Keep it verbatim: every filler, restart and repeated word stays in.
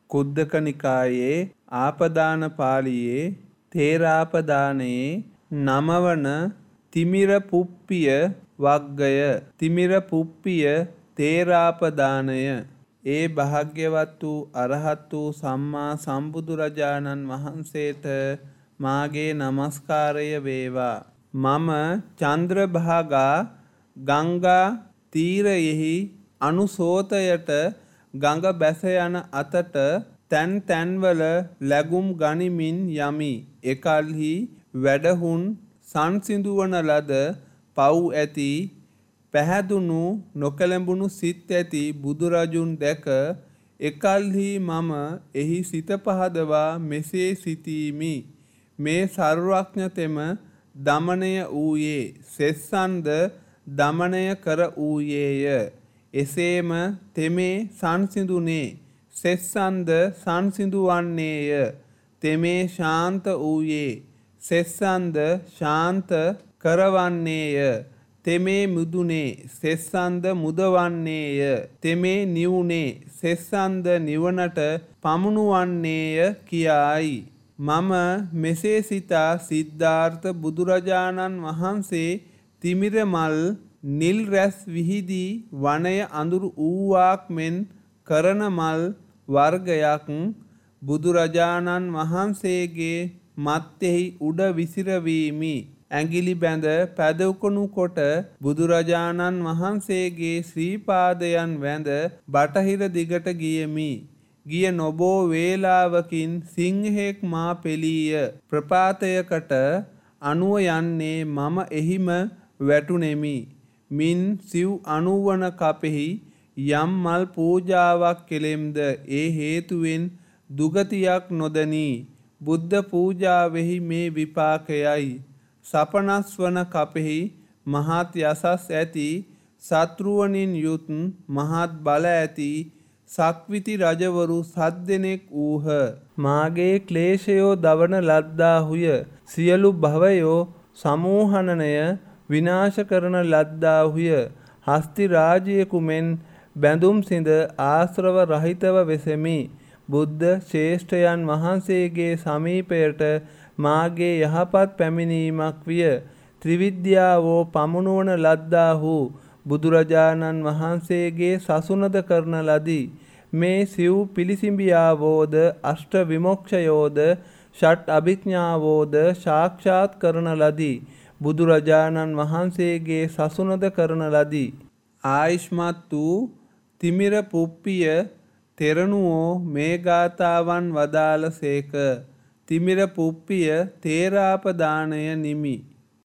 කුද්දක නිකායේ ආපදාන පාළියේ තේරාපදානයේ නමවන තිමිර පුප්පිය වග්ගය තිමිර පුප්පිය තේරාපදානය. ඒ භාග්‍යවත් වූ අරහත් වූ සම්මා සම්බුදුරජාණන් වහන්සේට මාගේ නමස්කාරය වේවා. මම චන්ද්‍රභාගා ගංගා තීරයෙහි අනුසෝතයට ගඟ බැස යන අතට තැන් තැන්වල ලැබුම් ගනිමින් යමි. එකල්හි වැඩහුන් සංසිඳුවන ලද පව් ඇති පැහැදුණු නොකැලඹුණු සිත් ඇති බුදුරජුන් දැක එකල්හි මම එහි සිත පහදවා මෙසේ සිතීමි. මේ සර්වඥතෙම දමනය වූයේ සෙස්සන්ද දමනය කර වූයේය. එසේම තෙමේ සංසිඳුනේ සෙස්සන්ද සංසිඳුවන්නේය. තෙමේ ශාන්ත වූයේ සෙස්සන්ද ශාන්ත කරවන්නේය. තෙමේ මුදුනේ සෙස්සන්ද මුදවන්නේය. තෙමේ නිවුනේ සෙස්සන්ද නිවනට පමුණුවන්නේය කියායි. මම මෙසේ සිතා සිද්ධාර්ථ බුදුරජාණන් වහන්සේ තිමිර මල් නිල් රැස් විහිදී වනය අඳුරු වූවාක් මෙන් කරන මල් වර්ගයක් බුදුරජාණන් වහන්සේගේ මත්තෙහි උඩ විසිරවීමි. ඇඟිලි බැඳ පැදකුණු කොට බුදුරජාණන් වහන්සේගේ ශ්‍රී පාදයන් වැඳ බටහිර දිගට ගියමි. ගිය නොබෝ වේලාවකින් සිංහෙක් මා පෙළීය. ප්‍රපාතයකට අනුව යන්නේ මම එහිම වැටුනෙමි. මින් සිව් අනුවන කපෙහි යම් මල් පූජාවක් කෙලෙම්ද ඒ හේතුවෙන් දුගතියක් නොදනී. බුද්ධ පූජාවෙහි මේ විපාකයයි. සපනස් වන කපෙහි මහත් යසස් ඇති සත්රුවනින් යුත් මහත් බල ඇති සක්විති රජවරු සත් දෙනෙක් වූහ. මාගේ ක්ලේශයෝ දවන ලද්දාහුය. සියලු භවයෝ සමූහනනය විනාශ කරන ලද්දාහුය. හස්ති රාජයෙකු මෙන් බැඳුම් සිඳ ආශ්‍රව රහිතව වෙසෙමි. බුද්ධ ශ්‍රේෂ්ඨයන් වහන්සේගේ සමීපයට මාගේ යහපත් පැමිණීමක් විය. ත්‍රිවිද්‍යාවෝ පමුණුවන ලද්දාහු බුදුරජාණන් වහන්සේගේ සසුනද කරන ලදී. මේ සිව් පිළිසිඹියාවෝද අෂ්ට විමොක්ෂයෝද ෂට් අභිඥාවෝද සාක්ෂාත් කරන ලදී. බුදුරජාණන් වහන්සේගේ සසුනද කරන ලදී. ආයුෂ්මත් වූ තිමිර පුප්පිය තෙරණුවෝ මේ ගාථාවන් වදාළ සේක. තිමිර පුප්පිය තේරාපදානය නිමි.